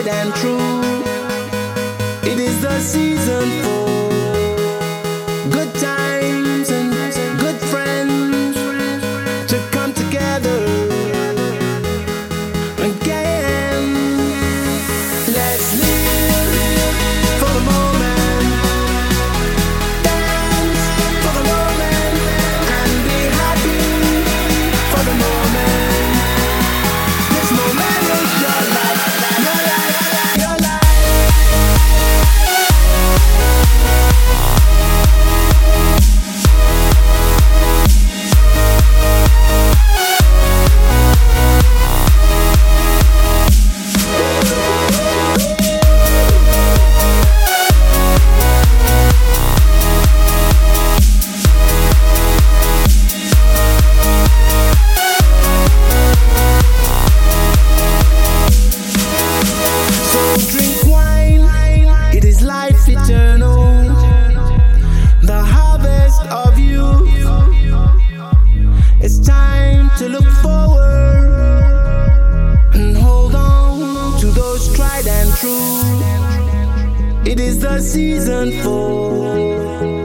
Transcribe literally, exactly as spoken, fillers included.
tried and true. It is the season for good times and good friends to come together again. Let's live for the moment, dance for the moment, and be happy for the moment. This moment is your life, your life, your life. Drink wine, it is life eternal, the harvest of youth. It's time to look forward and hold on to those tried and true. It is the season for